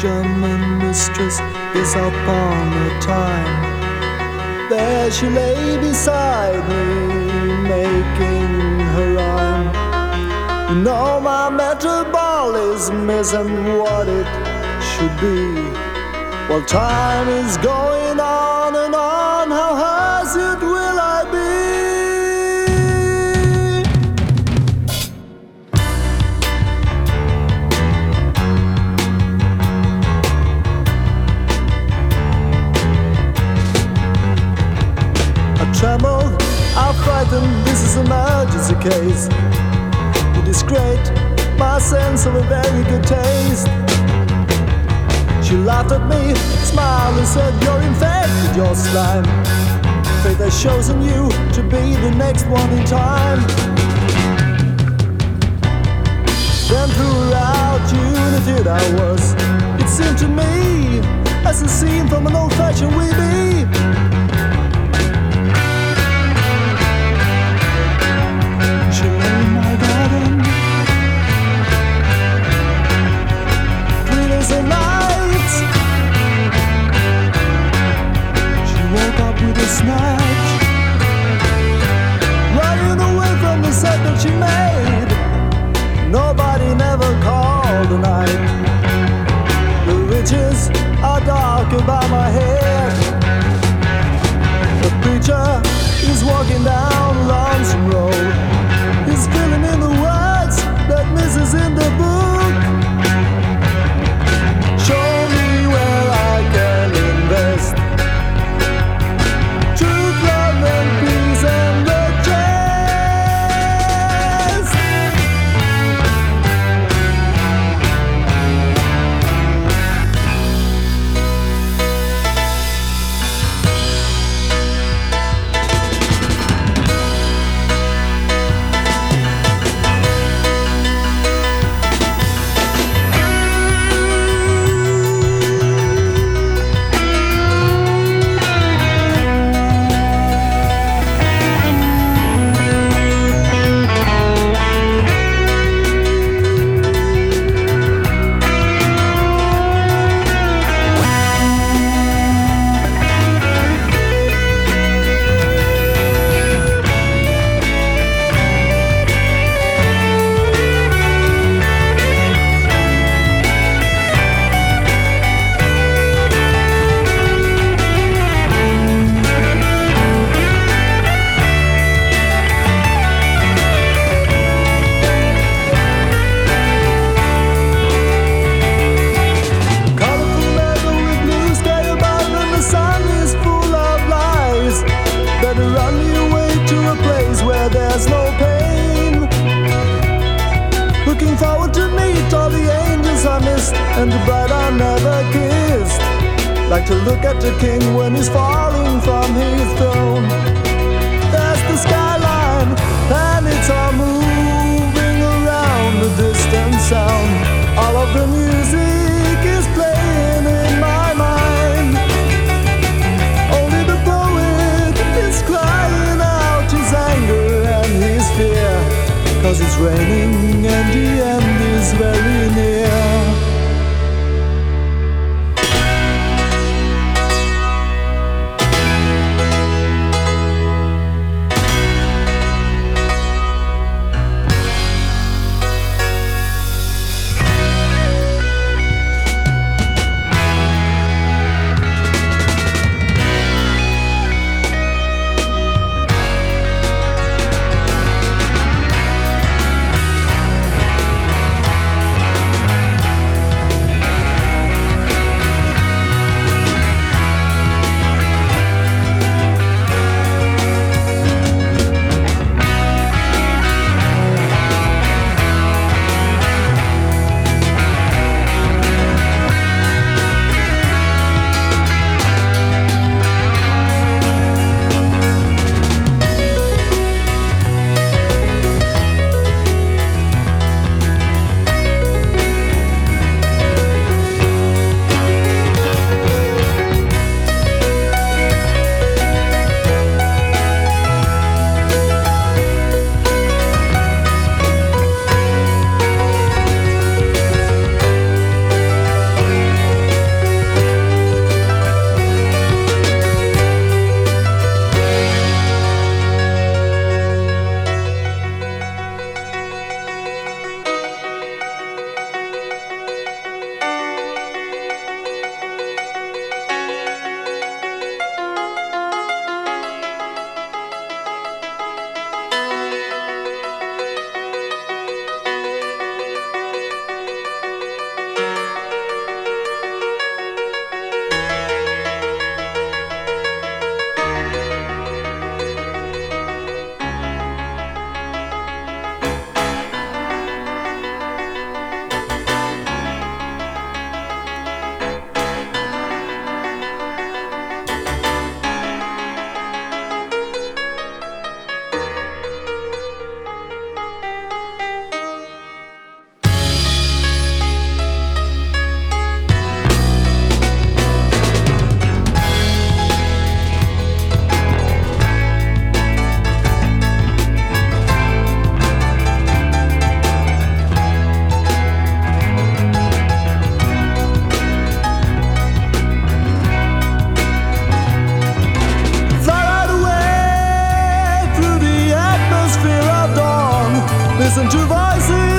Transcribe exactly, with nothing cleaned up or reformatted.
German mistress is upon the time. There she lay beside me, making her rhyme. You know my metabolism isn't what it should be. While time is going on and on, how hesitant will I be? I tremble, I'm frightened, this is an emergency case. It is great, my sense of a very good taste. She laughed at me, smiled and said, you're infected, your slime. Fate has chosen you to be the next one in time. Then throughout unity I was. It seemed to me as a scene from an old-fashioned weeby. She lay in my garden, three days and nights. She woke up with a snatch, running away from the set that she made. Nobody never called a night. The ridges are dark above my head. The preacher is walking down Lonesome Road. He's filling in the words that misses in the book. Show me where I can invest truth, love and peace and the chest. And the bride I never kissed. Like to look at the king when he's falling from his throne. There's the skyline, and it's all moving around the distant sound. All of the music is playing in my mind. Only the poet is crying out his anger and his fear. Cause it's raining and the end is very near. Listen to voices